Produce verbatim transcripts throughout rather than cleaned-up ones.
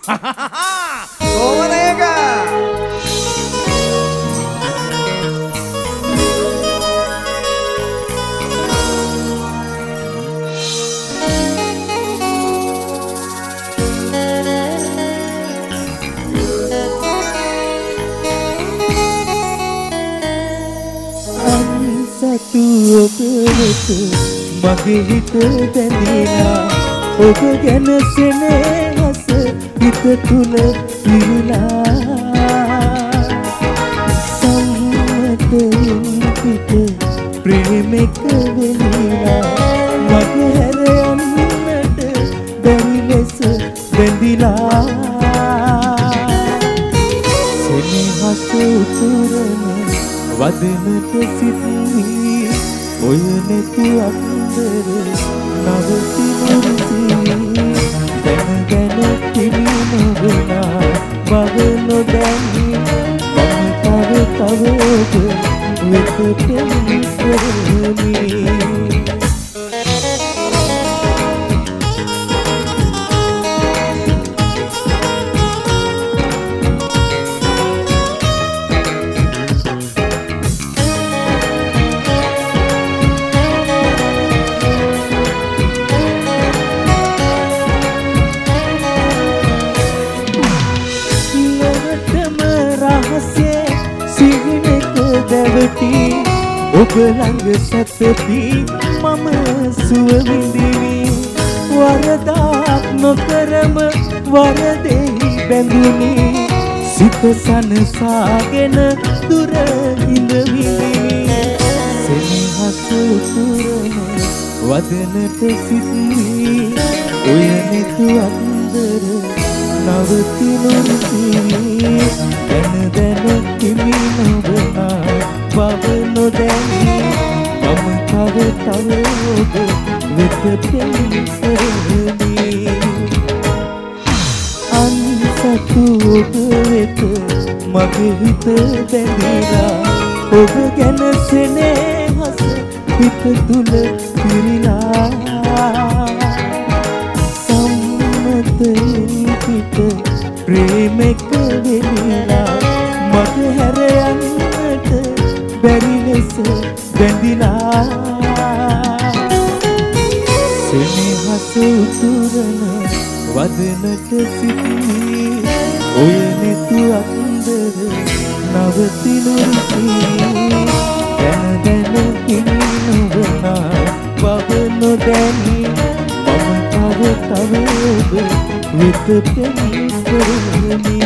කොහොමද ඒක? අන්සතු ඔබ වෙත මගේ හිත බැඳිලා ඔබ ගැන සෙනෙහස හිත තුල පිරලා සම්මතයෙන් පිට ප්‍රේමෙක වෙලා මගේ හැර යන්නට බැරි ලෙස බැඳිලා සෙනෙහස උතුරන වදනට සිටිනී ඔය නැති අන්දර නවතිනුරුසී දැන දැන පිළිනුවනා මග නොදැනී මම තව තව ඔබ වෙත පෙනී කරමි ඔබ ළඟ සැතපී මම සුව විඳිමි වරදක් නොකරම වරදෙහි බැඳුනි සිත සනසාගෙන දුර ඉඳ විඳිමි සෙනෙහස උතුරන වදනට සිටිනී ඔය නෙතු අන්දර නවතිනුරුසී දැන දැන කිමි නොවනා බව නොදැනී මම තව තව ඔබ වෙත පෙනී කරමි අන්සතු ඔබ වෙත මගේ හිත බැඳිලා ඔබ ගැන සෙනෙහස හිත තුල පිරලා සම්මතයෙන් පිට ප්‍රේමෙක වෙලා මගේ හැර යන්නට බැරි ලෙස බැඳිලා සෙනෙහස උතුරන වදනට සිටිනී ඔය නෙතු අන්දර නවතිනුරුසී දැන දැන පිළිනුවනා බව නොදැනී මම තව තව ඔබ වෙත පෙනී කරමි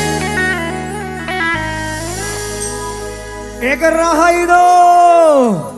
ඒක රහයිදෝ